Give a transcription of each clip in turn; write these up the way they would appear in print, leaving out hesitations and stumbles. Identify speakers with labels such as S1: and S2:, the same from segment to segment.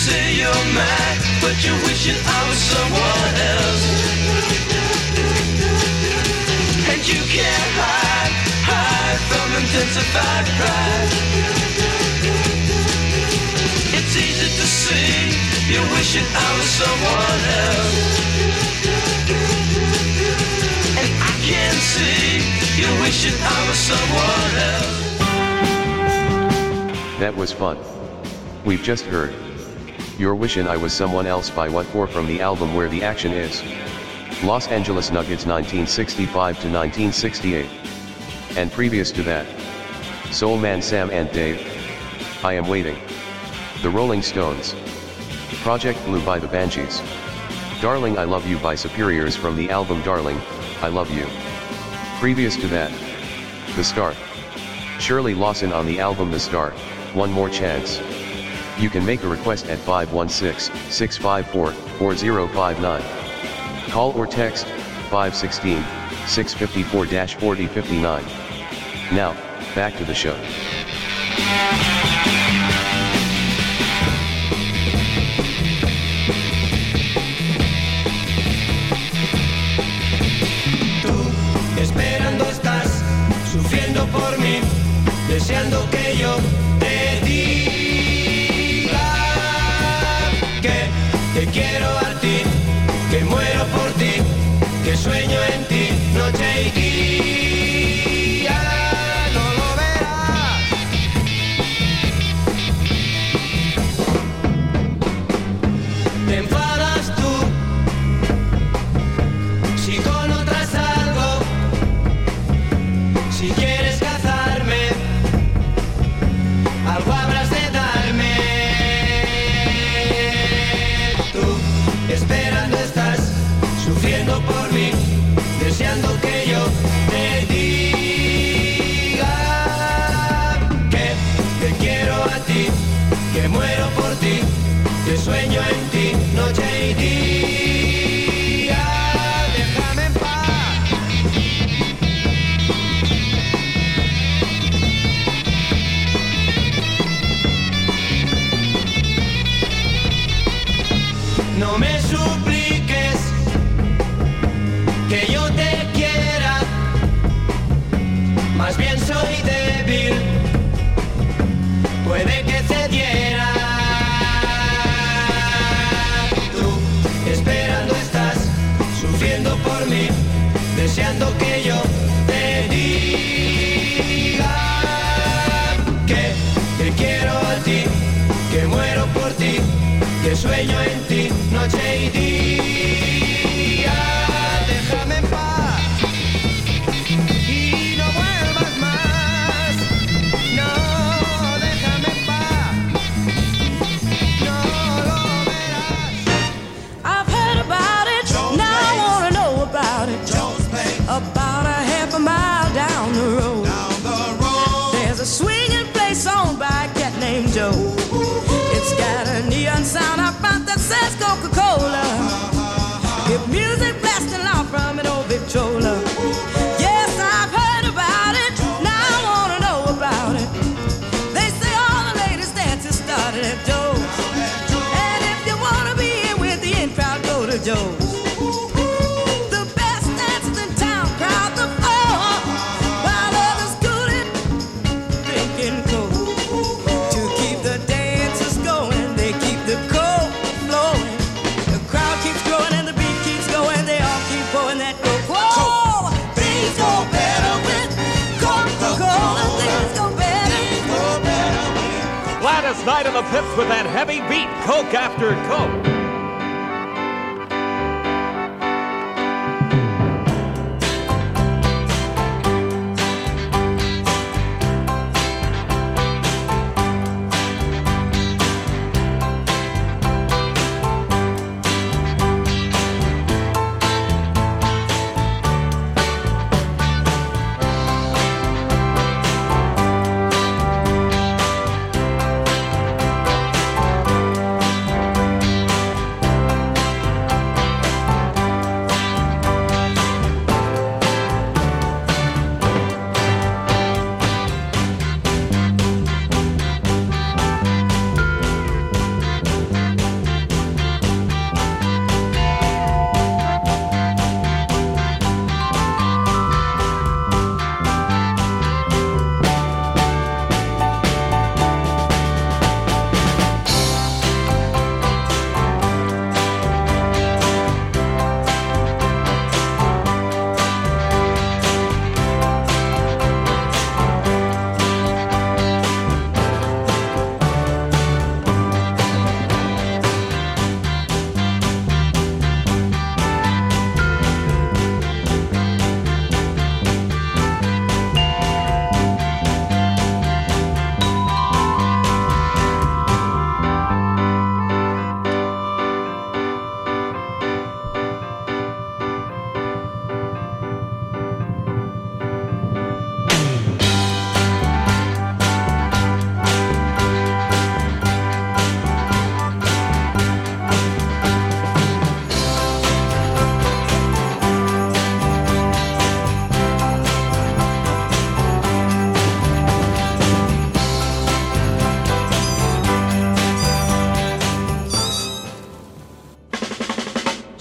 S1: say you're mad, but you're wishing I was someone else. And you can't hide from intensified pride. It's easy to see you're wishing I was someone else. And I can see you're wishing I was someone else.
S2: That was fun. We've just heard You're Wishin' I Was Someone Else by What For from the album Where the Action Is. Los Angeles Nuggets 1965 to 1968. And previous to that, Soul Man Sam and Dave, I Am Waiting. The Rolling Stones. Project Blue by the Banshees. Darling I Love You by Superiors from the album Darling, I Love You. Previous to that, The Start. Shirley Lawson on the album The Start, One More Chance. You can make a request at 516-654-4059. Call or text 516-654-4059. Now, back to the show.
S1: Esperando estás, sufriendo por mí, deseando que yo te diga que te quiero a ti, que muero por ti, que sueño en ti noche y día. No lo verás. Te enfadas tú si con otras salgo. Si quieres cazarme, algo habrás de darme. Tú, esperando estás, sufriendo por mí, deseando que yo te diga que te quiero a ti, que muero por ti, que sueño en ti noche y día. Déjame en paz. No me supliques que yo te quiera, más bien soy débil, puede que cediera. Tú, esperando estás, sufriendo por mí, deseando que yo te diga que te quiero a ti, que muero por ti, que sueño en ti noche y día. Déjame en paz y no vuelvas más. No, déjame en paz. No lo verás.
S3: I've heard about it,
S1: Jones
S3: now I
S1: Place.
S3: wanna know about it.
S1: Jones Place,
S3: About a half a mile down the road,
S1: down the road.
S3: there's a swinging place owned by a cat named Joe. It's got a neon sign up front that says Coca-Cola. If music blasting loud from an old Victrola. Yes, I've heard about it, now I wanna know about it. They say all the latest dances started at Joe's. And if you wanna be in with the in crowd, go to Joe's. The best dancers in town crowd the floor, while others cooling, drinking coke. To keep the dancers going, they keep the coke flowing. The crowd keeps growing and the beat keeps going. They all keep pouring that coke. Whoa! Things go better with Coca-Cola. Things go better.
S4: Gladys Knight in the pits with that heavy beat, Coke after Coke.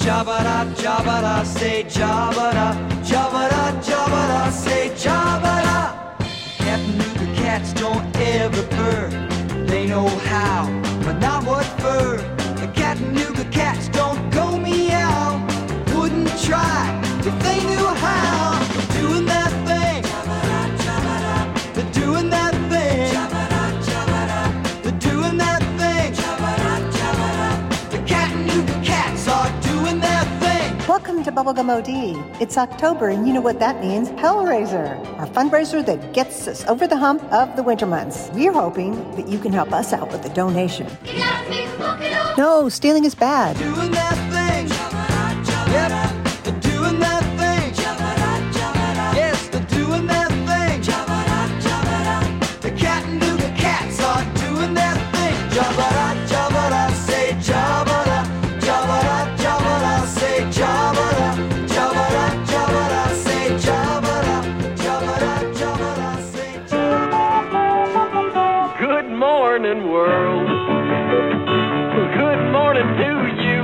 S1: Jabba-da, jabba-da, say jabba-da, jabba-da, jabba-da, say jabba-da. Chattanooga cats don't ever purr. They know how, but not what for. The Chattanooga cats don't go meow. Wouldn't try if they knew how. They're doing that thing. They're doing that thing. They're doing that thing. The Chattanooga cats are doing their thing.
S5: Welcome to Bubblegum OD. It's October, and you know what that means. Hellraiser, our fundraiser that gets us over the hump of the winter months. We're hoping that you can help us out with a donation. No, stealing is bad.
S1: Doing that thing. Yep, they're doing that thing. Yes, they're doing that thing. The Chattanooga cats are doing that thing. Jabba-da, jabba-da, say jabba-da. Jabba-da, jabba-da, say jabba-da. Jabba-da, jabba-da, say jabba-da. Jabba-da, jabba-da, say jabba-da.
S4: Good morning, world. Good morning to you.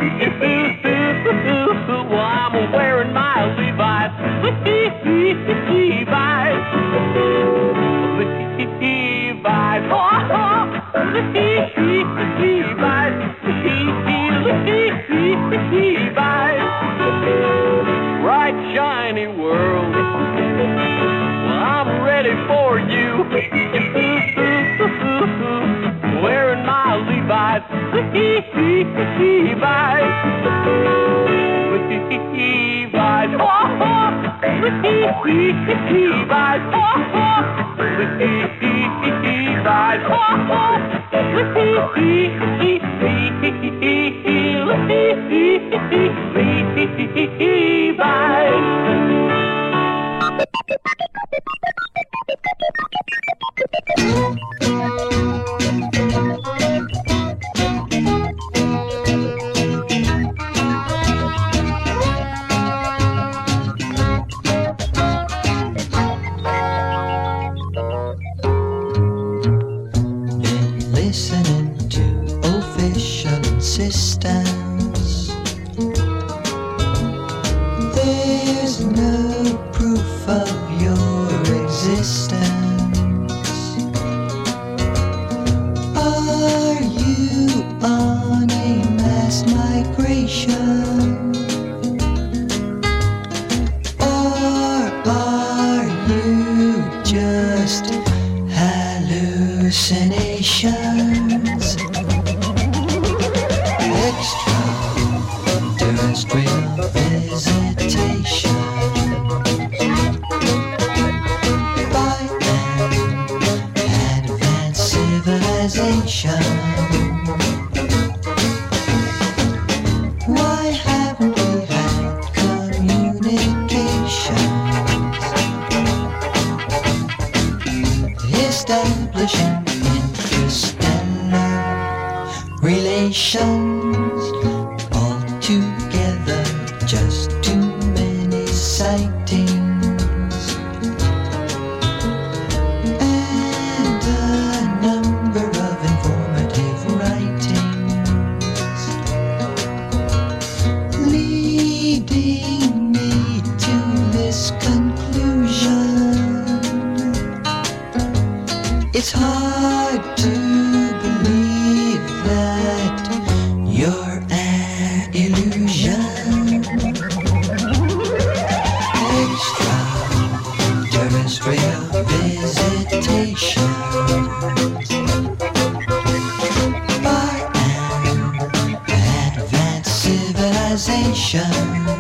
S4: Well, I'm wearing my Levi's. Levi's. Levi's. Levi's. Bright, shiny world. Well, I'm ready for you. Wearing my Levi's. Levi's. Levi's.
S1: Listening to official insistence. There's no proof of your existence. Are you on a mass migration? Or are you just hallucinations? Extraterrestrial visitation by an advanced civilization. Why haven't we had communications? Establishing interstellar relations. Altogether, just too many sightings and a number of informative writings, leading me to this conclusion. It's hard to believe that you're an illusion. Extraterrestrial visitation by an advanced civilization.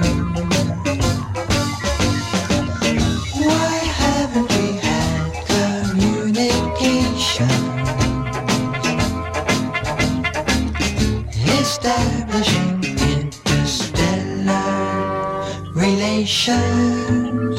S1: Why haven't we had communication? Establishing interstellar relations.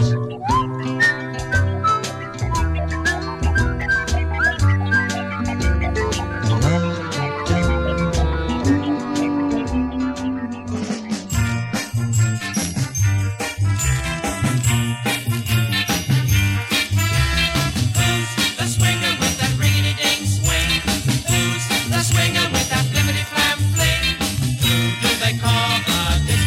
S6: The swinger with that ring-a-ding swing. Who's the swinger with that flippity-flam fling? Who do they call a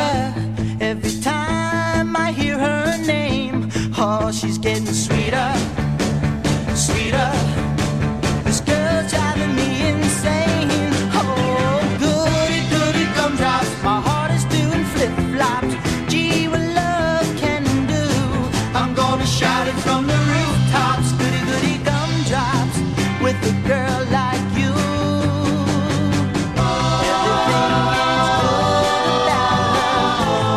S7: sweeter. Every time I hear her name, oh, she's getting sweeter, sweeter. This girl's driving me insane. Oh, goody, goody gumdrops, my heart is doing flip-flops. Gee, what love can do, I'm gonna shout it from the rooftops. Goody, goody gumdrops, with a girl like you. Everything is good about her.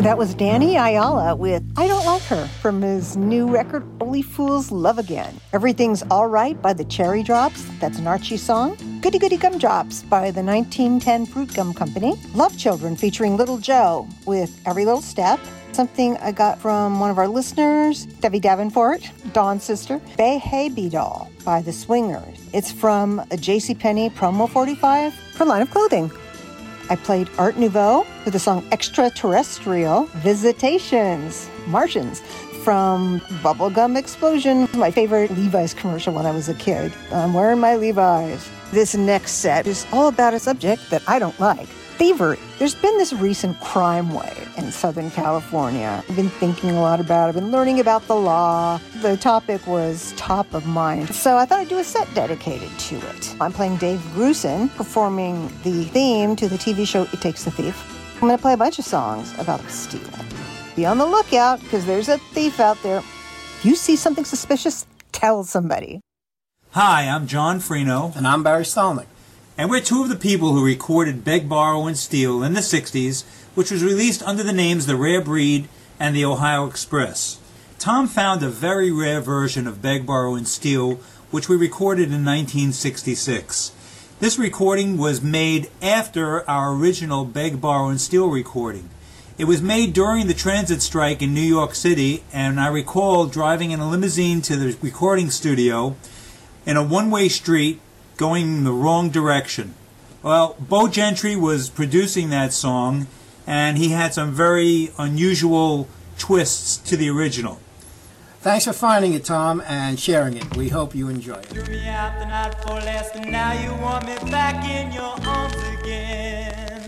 S5: That was Danny Ayala with I Don't Like Her from his new record, Only Fools Love Again. Everything's All Right by the Cherry Drops. That's an Archie song. Goody Goody Gumdrops by the 1910 Fruit Gum Company. Love Children featuring Little Joe with Every Little Step. Something I got from one of our listeners, Debbie Davenport, Dawn's sister. Bay Hey Bee Doll by the Swingers. It's from a JCPenney promo 45 for Line of Clothing. I played Art Nouveau with the song Extraterrestrial, Visitations, Martians, from Bubblegum Explosion, my favorite Levi's commercial when I was a kid. I'm wearing my Levi's. This next set is all about a subject that I don't like. Thievery. There's been this recent crime wave in Southern California. I've been thinking a lot about it. I've been learning about the law. The topic was top of mind. So I thought I'd do a set dedicated to it. I'm playing Dave Grusin, performing the theme to the TV show It Takes a Thief. I'm going to play a bunch of songs about stealing. Be on the lookout, because there's a thief out there. If you see something suspicious, tell somebody.
S8: Hi, I'm John Freno.
S9: And I'm Barry Stalnick.
S8: And we're two of the people who recorded Beg, Borrow, and Steal in the 60s, which was released under the names The Rare Breed and The Ohio Express. Tom found a very rare version of Beg, Borrow, and Steal, which we recorded in 1966. This recording was made after our original Beg, Borrow, and Steal recording. It was made during the transit strike in New York City, and I recall driving in a limousine to the recording studio in a one-way street going the wrong direction. Well, Bo Gentry was producing that song, and he had some very unusual twists to the original.
S9: Thanks for finding it, Tom, and sharing it. We hope you enjoy it.
S7: Threw me out the night before last, and now you want me back in your arms again.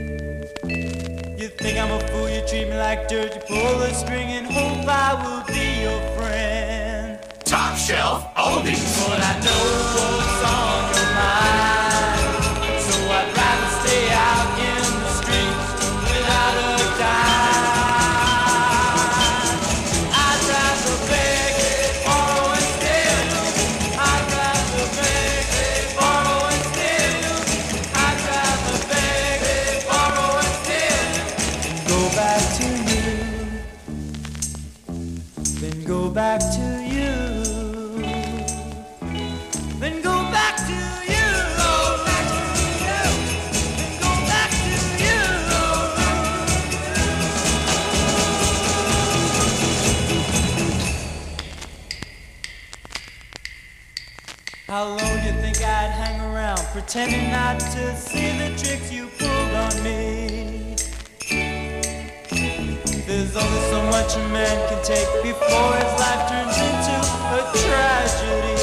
S7: You think I'm a fool, you treat me like dirt, you pull the string and hope I will be your friend.
S6: Top shelf oldies.
S7: But I know what's on your mind, so I'd rather stay out in the streets without a dime. I'd rather beg, borrow, and steal. I'd rather beg, borrow, and steal. I'd rather beg, borrow, and steal. Then go back to you. Then go back to you. Then go back to you. Go back to you. Then go back to you. How long you think I'd hang around, pretending not to see the tricks you pulled on me? There's only so much a man can take before his life turns into a tragedy.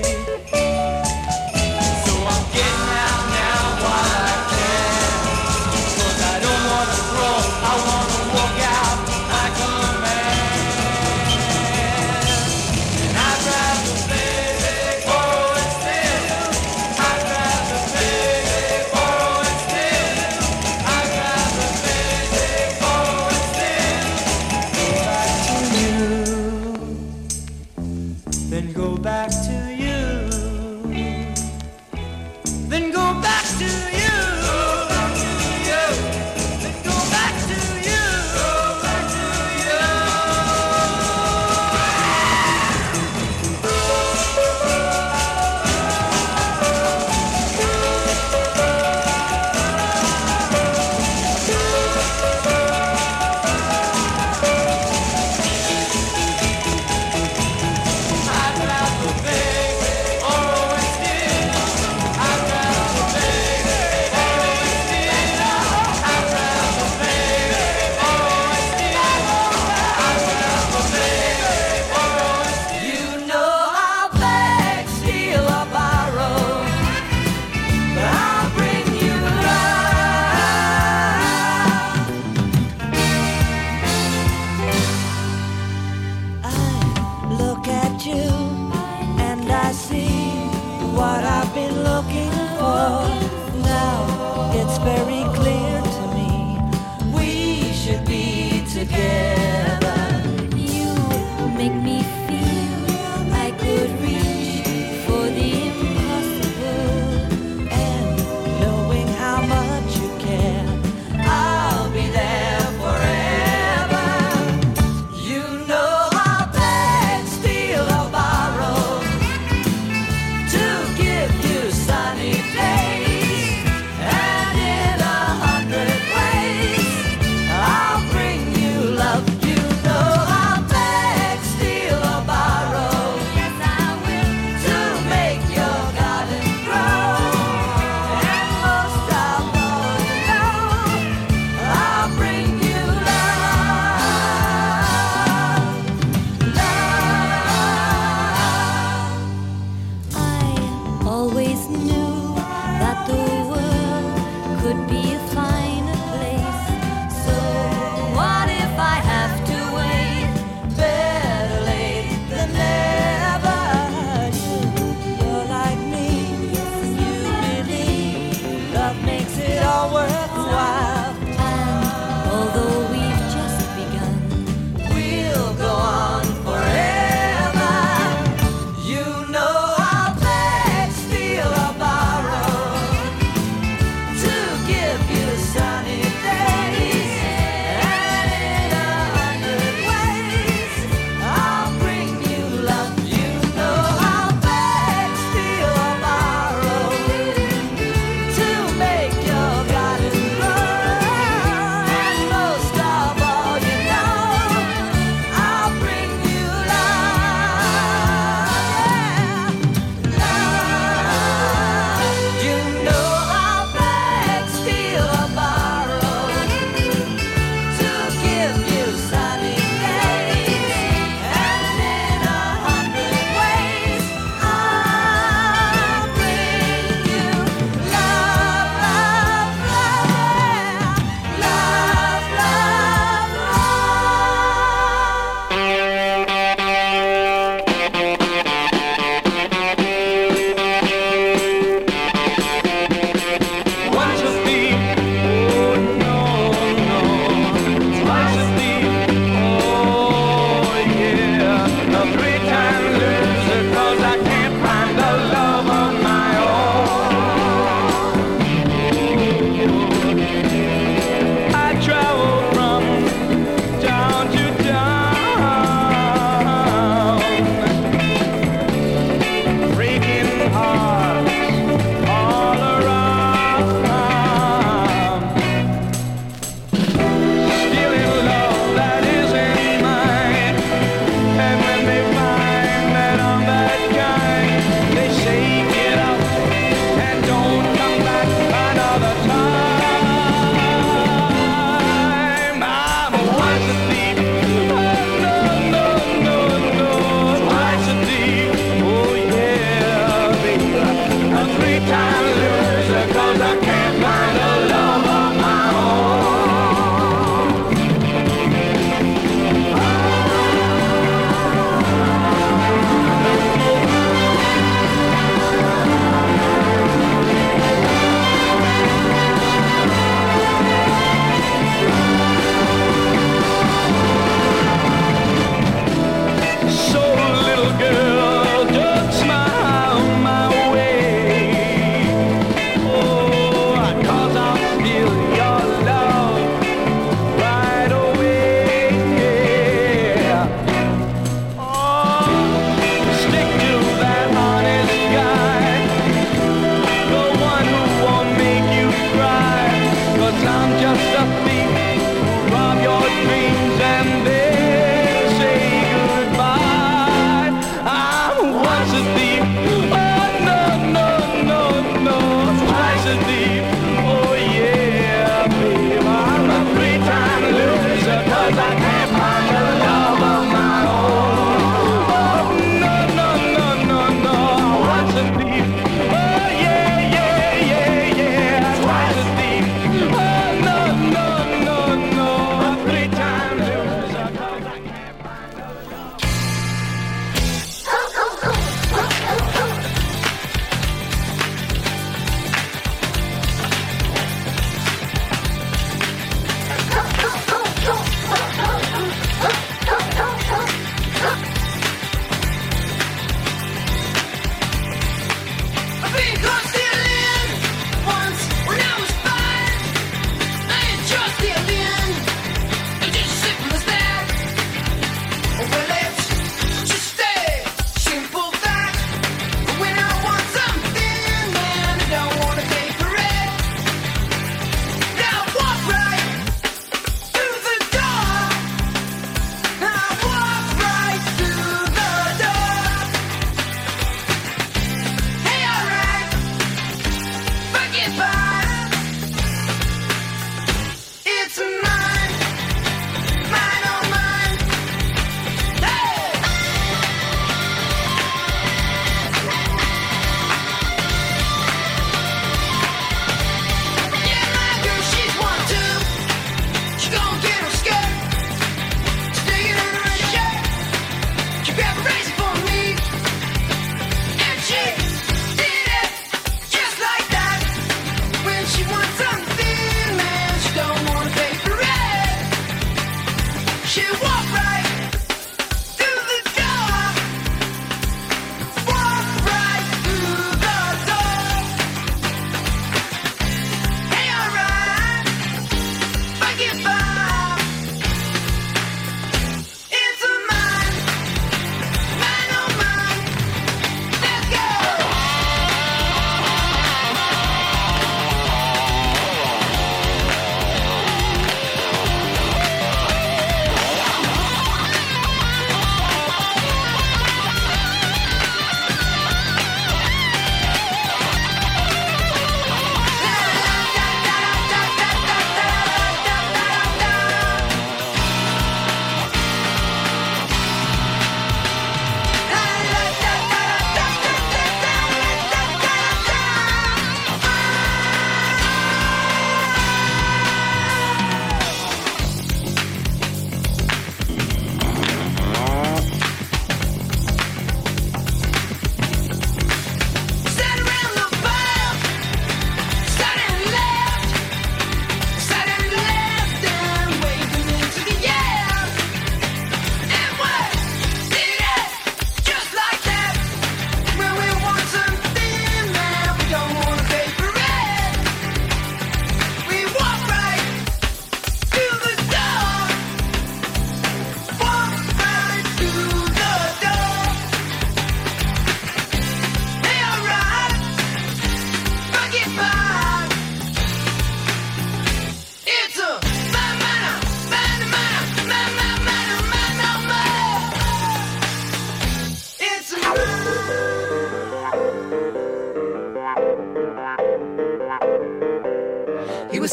S7: Then go back to you. Then go back to you. Go back to you. Then go back to you. Go back to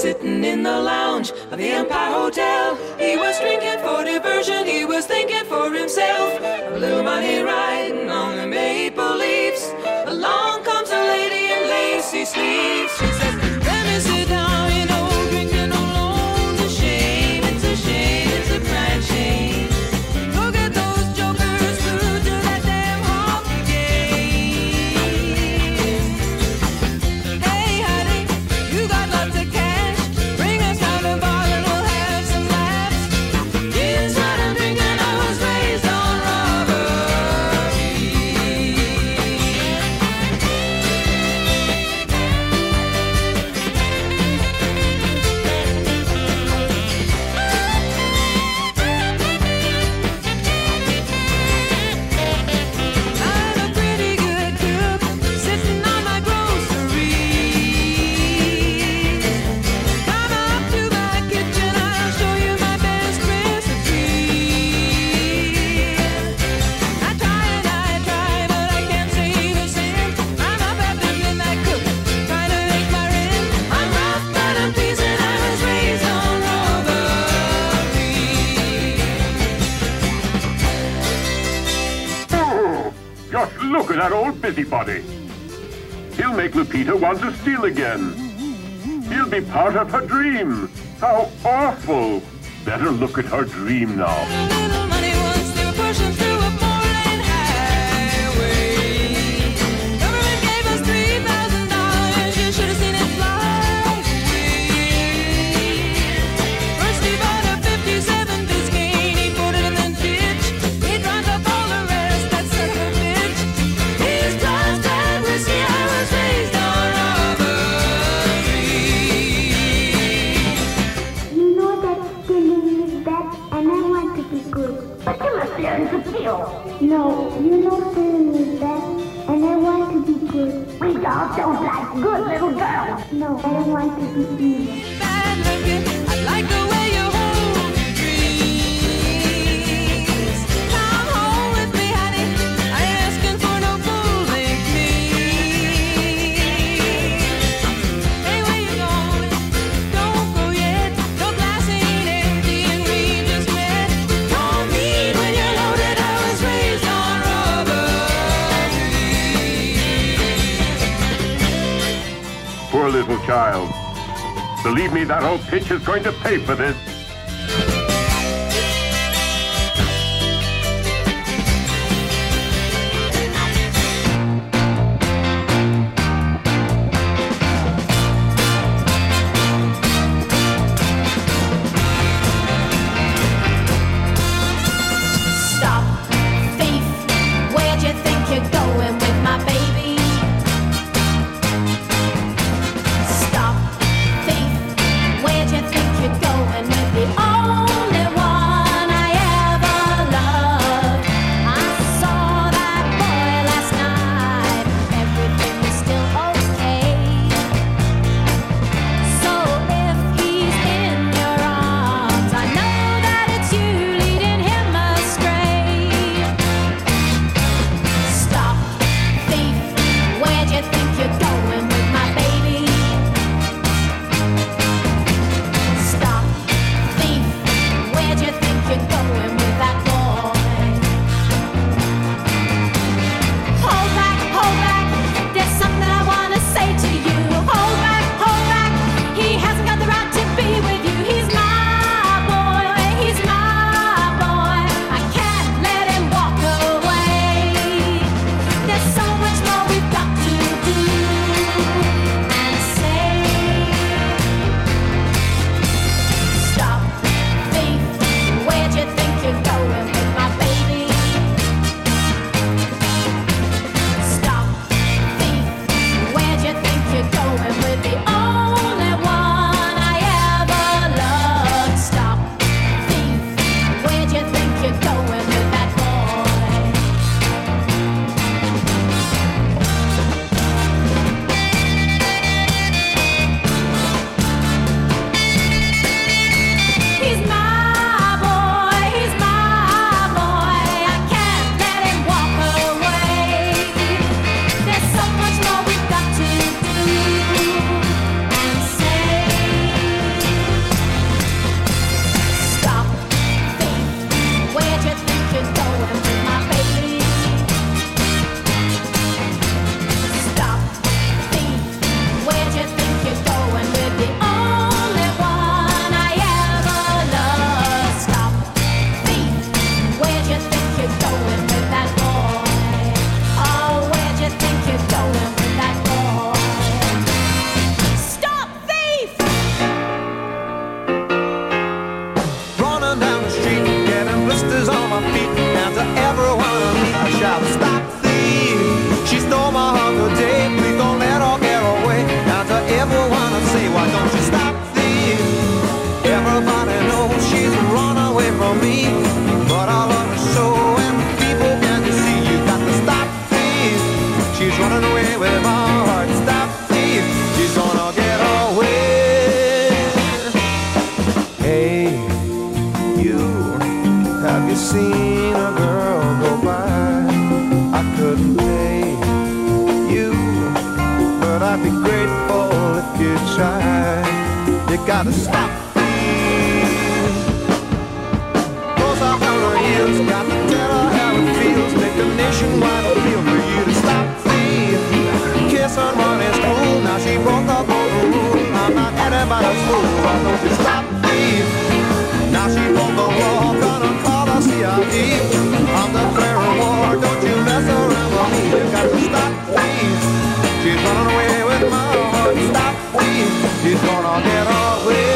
S3: sitting in the lounge of the Empire Hotel. He was drinking for diversion, he was thinking for himself. A little money riding on the maple leaves. Along comes a lady in lacy sleeves. She says, let me sit down, you know, drinking alone's a shame. It's a shame, it's a crying shame. Look at those jokers through to that damn hockey game. Hey, honey, you got lots of cash. Bring us down the bar and we'll have some laughs. Here's what I'm drinking. I was raised on robbery. I'm a pretty good cook, sitting on my groceries. Come up to my kitchen, I'll show you my best recipe. I try, but I can't save a cent. I'm up after midnight cook, trying to make my rent. I'm rough, but I'm decent. I was raised on robbery.
S6: Just look at that old busybody. He'll make Lupita want to steal again. He'll be part of her dream. How awful. Better look at her dream now.
S3: Little money once, they were pushing through a four-lane highway. Government gave us $3,000, you should have seen it fly away. First he bought a 57 Biscayne, he put it in the ditch. He drank up all the rest, that son of a bitch. He's just that whiskey, I was raised on robbery.
S10: You know that stealing is bad, and I want to be good. But you must learn to steal. No, you know stealing is bad, and I want to be good. We dogs don't like good little girls. No, I don't want to be evil.
S3: Bad looking, I like the way you hold your dreams. Come home with me, honey, I ain't asking for no full-length knees. Hey, where you going? Don't go yet, your glass ain't empty and we just met. Don't need when you're loaded, I was raised on robbery.
S6: Poor little child. Believe me, that old pitch is going to pay for this.
S10: Stop, thief, where'd you think you're going with my baby? Stop, thief, where'd you think you're going with
S11: if you try. You gotta stop thief. Goes up on her heels, got to tell her how it feels. Make a nationwide appeal for you to stop thief. Kiss her money's cool, now she broke up all the rules. I'm not anybody's fool, why don't you stop thief? Now she broke the law, gonna call the CID. I'm declaring war, don't you mess around with me. You got to stop thief. She's running away with my heart. Stop thief. She's gonna get away.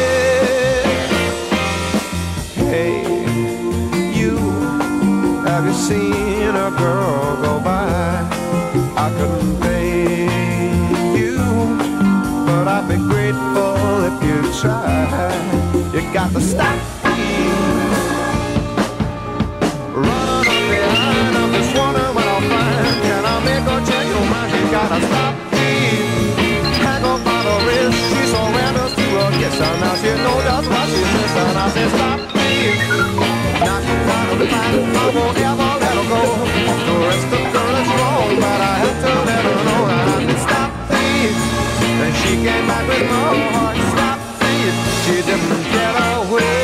S11: Hey, you, have you seen a girl go by? I couldn't pay you, but I'd be grateful if you tried. You got to stop thief. Running up behind, I'm just wondering when I'll find. Can I make her change your mind? You gotta stop thief. Hang up by the wrist, she surrenders to a kiss. And now she knows just what she's missing. I said stop thief. Now she's trying to find it, I won't ever let her go. The rest of the girl is wrong, but I had to let her know. And I said stop thief. And she came back with my heart. Stop thief. She didn't get away.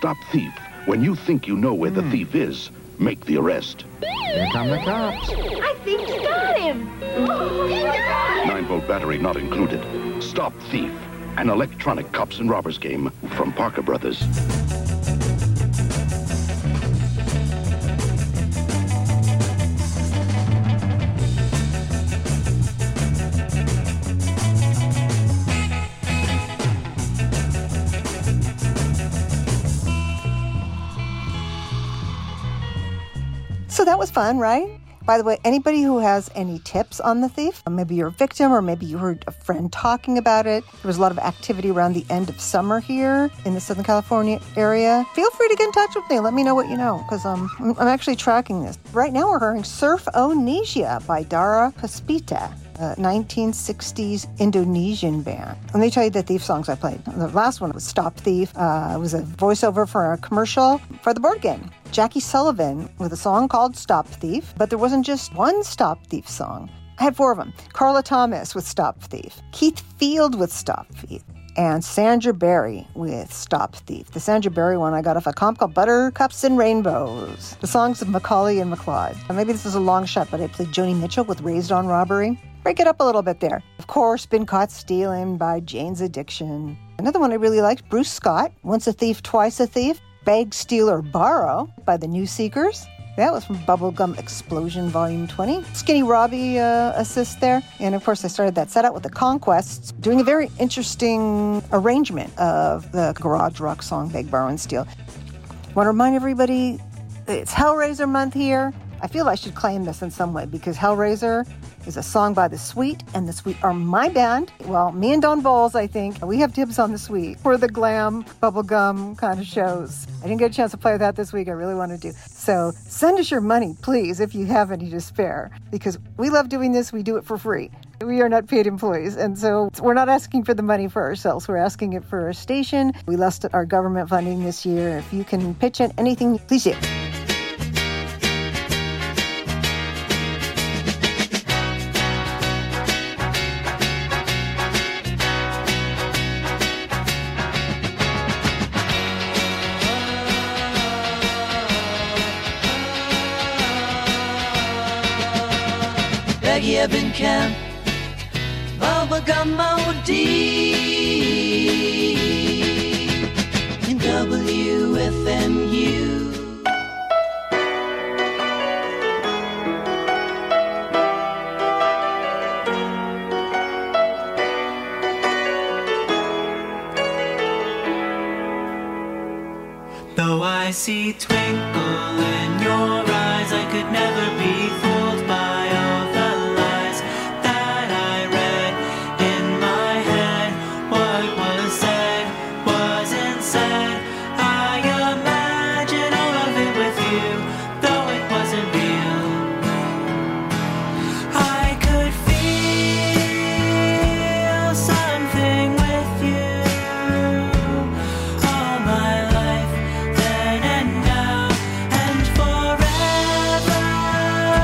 S12: stop thief. When you think you know where the thief is, make the arrest.
S11: Here come the cops.
S10: I think he got him.
S12: 9-volt battery not included. Stop Thief, an electronic cops and robbers game from Parker Brothers.
S5: So that was fun, right? By the way, anybody who has any tips on the thief, maybe you're a victim or maybe you heard a friend talking about it. There was a lot of activity around the end of summer here in the Southern California area. Feel free to get in touch with me. Let me know what you know, because I'm actually tracking this. Right now we're hearing Surf Onesia by Dara Puspita, a 1960s Indonesian band. Let me tell you the Thief songs I played. The last one was Stop Thief. It was a voiceover for a commercial for the board game. Jackie Sullivan with a song called Stop Thief, but there wasn't just one Stop Thief song. I had 4 of them. Carla Thomas with Stop Thief, Keith Field with Stop Thief, and Sandra Berry with Stop Thief. The Sandra Berry one I got off a comp called Buttercups and Rainbows. The songs of Macaulay and McLeod. Maybe this is a long shot, but I played Joni Mitchell with Raised on Robbery. Break it up a little bit there. Of course, Been Caught Stealing by Jane's Addiction. Another one I really liked, Bruce Scott, Once a Thief, Twice a Thief. Beg, Steal, or Borrow by the New Seekers. That was from Bubblegum Explosion Volume 20. Skinny Robbie assist there. And of course, I started that set out with the Conquests, doing a very interesting arrangement of the garage rock song Beg, Borrow, and Steal. Want to remind everybody, it's Hellraiser month here. I feel I should claim this in some way because Hellraiser is a song by The Sweet, and The Sweet are my band. Well, me and Don Bowles, I think, we have dibs on The Sweet for the glam, bubblegum kind of shows. I didn't get a chance to play that this week. I really wanted to. So send us your money, please, if you have any to spare, because we love doing this. We do it for free. We are not paid employees, and so we're not asking for the money for ourselves. We're asking it for our station. We lost our government funding this year. If you can pitch in anything, please do.
S7: Peggy Ebenkamp, Bubblegum OD, in WFMU. Though I see twinkle in your eyes, I could never be fooled by all the lies that I read in my head. What was said wasn't said. I imagine all of it with you, though it wasn't real. I could feel something with you all my life, then and now and forever.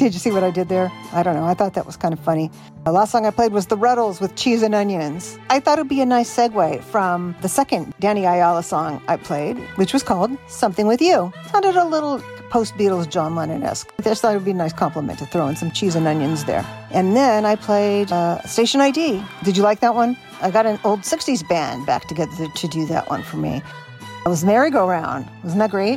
S5: Did you see what I did there? I don't know. I thought that was kind of funny. The last song I played was The Ruddles with Cheese and Onions. I thought it would be a nice segue from the second Danny Ayala song I played, which was called Something With You. Sounded a little post-Beatles John Lennon-esque. I just thought it would be a nice compliment to throw in some cheese and onions there. And then I played Station ID. Did you like that one? I got an old 60s band back together to do that one for me. It was Merry Go Round. Wasn't that great?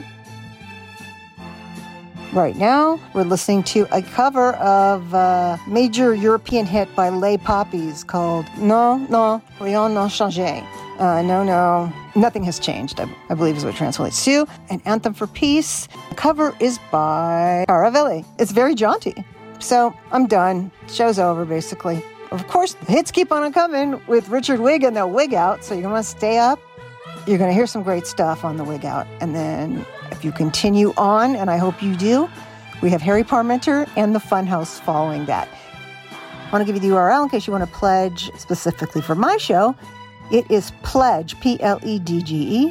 S5: Right now, we're listening to a cover of a major European hit by Les Poppies called Non, non, rien n'a changé. No, nothing has changed, I believe is what it translates to. An anthem for peace. The cover is by Caravelli. It's very jaunty. So I'm done. Show's over, basically. Of course, the hits keep on coming with Richard Wig and the Wig Out, so you're going to stay up. You're going to hear some great stuff on the Wig Out. And then if you continue on, and I hope you do, we have Harry Parmenter and the Funhouse following that. I want to give you the URL in case you want to pledge specifically for my show. It is pledge, PLEDGE,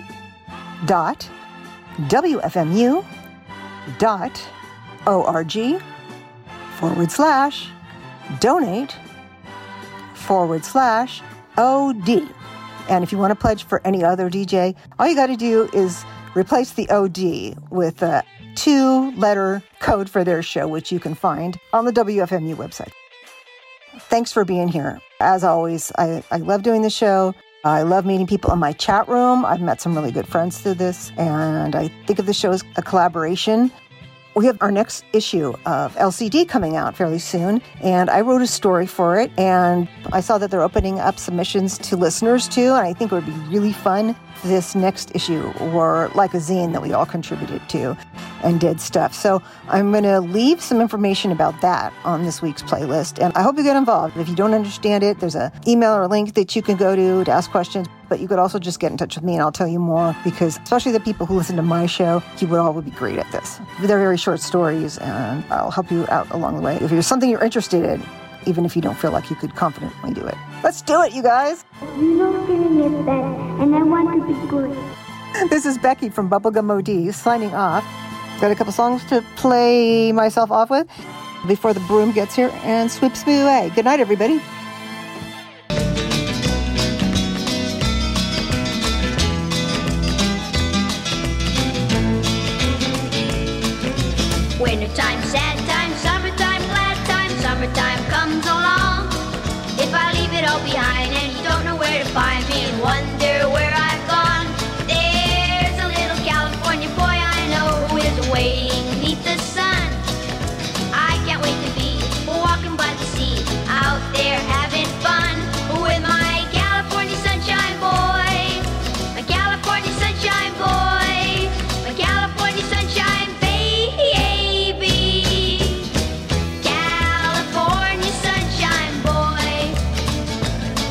S5: wfmu.wfmu.org/donate/OD. And if you want to pledge for any other DJ, all you got to do is replace the OD with a 2-letter code for their show, which you can find on the WFMU website. Thanks for being here. As always, I love doing the show. I love meeting people in my chat room. I've met some really good friends through this, and I think of the show as a collaboration. We have our next issue of LCD coming out fairly soon, and I wrote a story for it, and I saw that they're opening up submissions to listeners too, and I think it would be really fun if this next issue were like a zine that we all contributed to and did stuff. So I'm going to leave some information about that on this week's playlist, and I hope you get involved. If you don't understand it, there's an email or a link that you can go to ask questions. But you could also just get in touch with me and I'll tell you more, because especially the people who listen to my show, you would all be great at this. They're very short stories and I'll help you out along the way. If there's something you're interested in, even if you don't feel like you could confidently do it. Let's do it, you guys.
S10: You know feeling is bad, and I want to be good.
S5: This is Becky from Bubblegum OD signing off. Got a couple songs to play myself off with before the broom gets here and sweeps me away. Good night, everybody.
S13: Wintertime, sad time, summertime, glad time, summertime comes along. If I leave it all behind and you don't know where to find me and wonder where I've gone, there's a little California boy I know who is waiting beneath the sun. I can't wait to be walking by the sea, out there having fun with my California sunshine boy, my California sunshine boy, my California sunshine baby. California sunshine boy.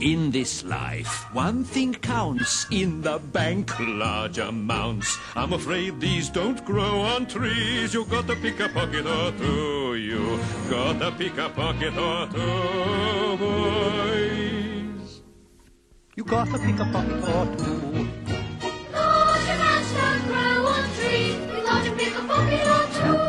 S4: In this life, one thing counts. In the bank, large amounts. I'm afraid these don't grow on trees. You gotta pick a pocket or two. You gotta pick a pocket or two, boys.
S7: You gotta pick a pocket or two.
S13: Large amounts don't grow on trees. You gotta pick a pocket or two.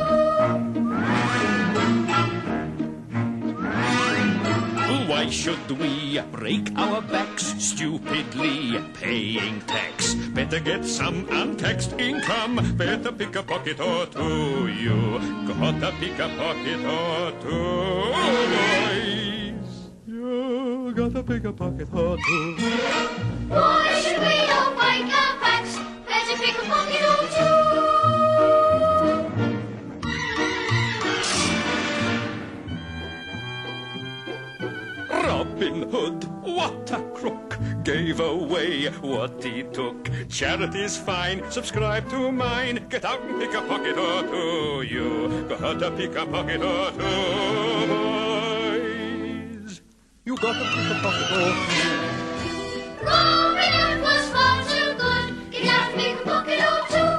S4: Why should we break our backs stupidly paying tax? Better get some untaxed income. Better pick a pocket or two. You gotta pick a pocket or two, boys. You gotta pick a pocket or two.
S13: Why should we all break our backs? Better pick a pocket or two.
S4: Robin Hood, what a crook, gave away what he took. Charity's fine, subscribe to mine. Get out and pick a pocket or two. You gotta pick a pocket or two, boys.
S7: You gotta pick a pocket or two.
S13: Robin Hood was far too good. Get out and pick a pocket or two.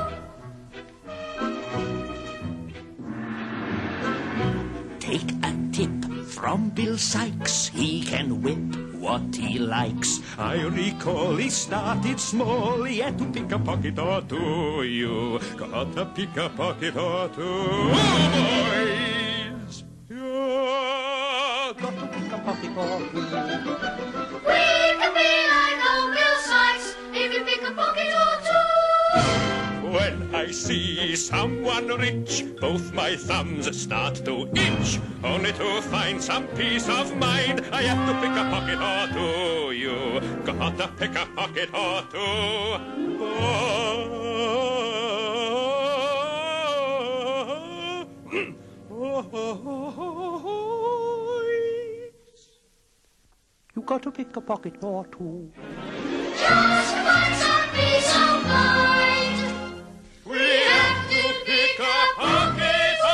S4: Take a tip from Bill Sykes. He can whip what he likes. I recall he started small. He had to pick a pocket or two. You gotta pick a pocket or two, boys. You gotta pick a pocket or two.
S13: We can be like old Bill Sykes if you pick a pocket or two.
S4: When I see someone rich, both my thumbs start to itch. Only to find some peace of mind, I have to pick a pocket or two. You gotta pick a pocket or two.
S7: You gotta pick a pocket or two.
S13: Just to find some peace of mind,
S4: we have to pick a pocket or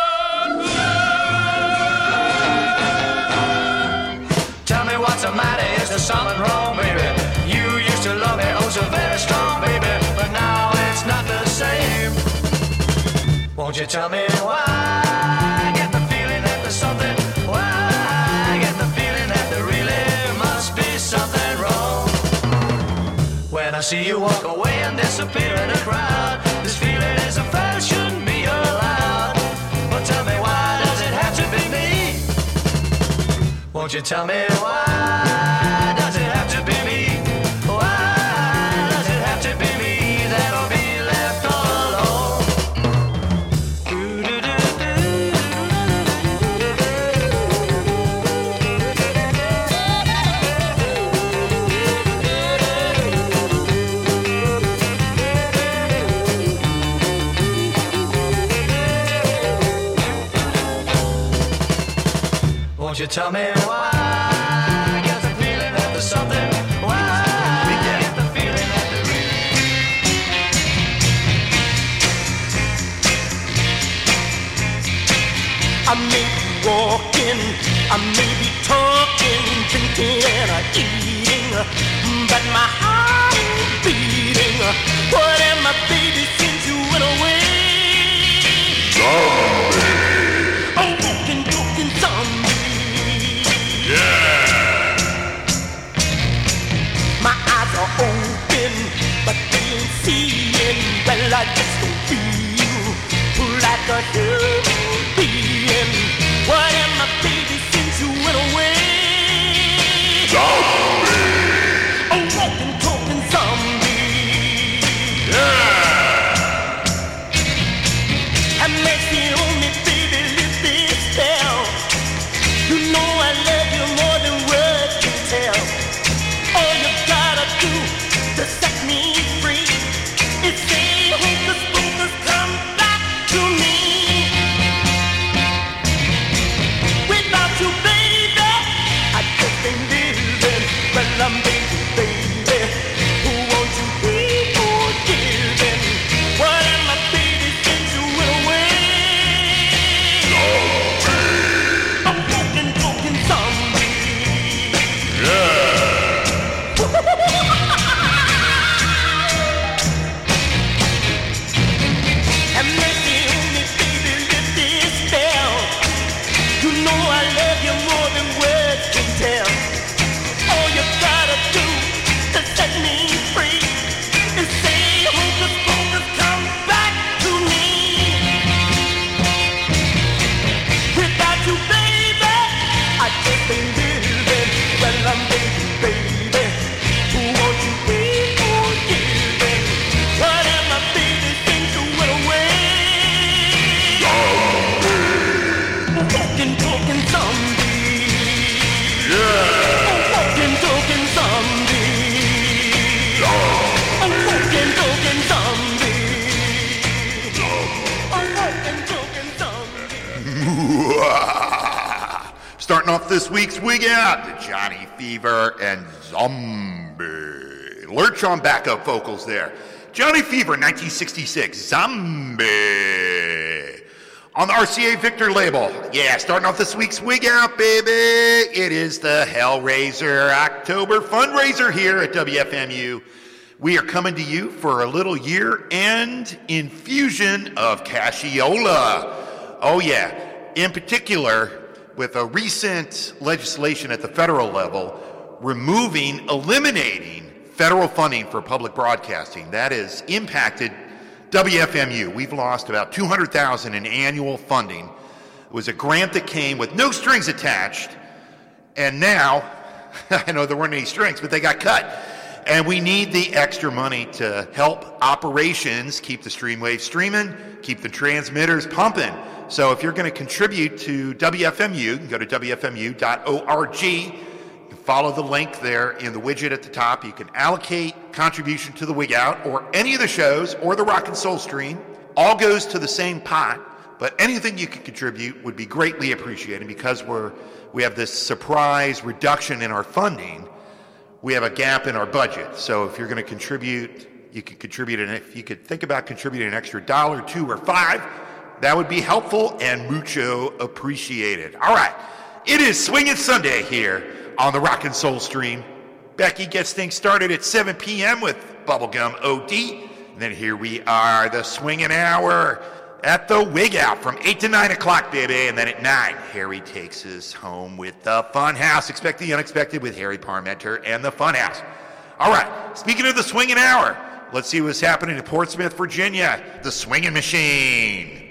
S4: two.
S1: Tell me what's the matter, is there something wrong, baby? You used to love me, oh so very strong, baby, but now it's not the same. Won't you tell me why? I get the feeling that there's something. Why? I get the feeling that there really must be something wrong. When I see you walk away and disappear in a crowd, this feeling is a first, shouldn't be allowed. But tell me, why does it have to be me? Won't you tell me why does it have to be me? Why does it have to be me that'll be left all alone? Won't you tell me why? I get the feeling that there's something. Why? I get the feeling that there
S7: I may be walking, I may be talking, drinking and eating, but my heart is beating. What am I, baby, since you went away? Zombie! A walking, talking zombie.
S11: Yeah!
S7: My eyes are open, but they ain't seeing. Well, I just don't feel like a human being. What am I, baby, since you went away? Zombie! A walking, talking zombie.
S11: Yeah!
S7: I makes me only, baby, live this down. You know I love you more than words can tell. All you gotta do to set me free is say, hocus pocus, come back to me.
S14: this week's Wig Out to Johnny Fever and Zombie. Lurch on backup vocals there. Johnny Fever, 1966, Zombie. On the RCA Victor label. Yeah, starting off this week's Wig Out, baby. It is the Hellraiser October fundraiser here at WFMU. We are coming to you for a little year-end infusion of cassiola. Oh yeah, in particular, with a recent legislation at the federal level eliminating federal funding for public broadcasting. That has impacted WFMU. We've lost about $200,000 in annual funding. It was a grant that came with no strings attached, and now, I know there weren't any strings, but they got cut. And we need the extra money to help operations keep the stream waves streaming, keep the transmitters pumping. So if you're going to contribute to WFMU, you can go to WFMU.org. You can follow the link there in the widget at the top. You can allocate contribution to the Wig Out or any of the shows or the Rock and Soul Stream. All goes to the same pot, but anything you can contribute would be greatly appreciated because we have this surprise reduction in our funding. We have a gap in our budget. So if you're going to contribute, you can contribute, and if you could think about contributing an extra $1, $2, or $5, that would be helpful and mucho appreciated. All right, it is Swingin' Sunday here on the Rock and Soul Stream. Becky gets things started at 7 p.m. with Bubblegum OD. And then here we are, the Swingin' Hour at the Wig Out from 8 to 9 o'clock, baby. And then at 9, Harry takes us home with the Fun House. Expect the unexpected with Harry Parmenter and the Fun House. All right, speaking of the Swingin' Hour, let's see what's happening in Portsmouth, Virginia. The Swingin' Machine.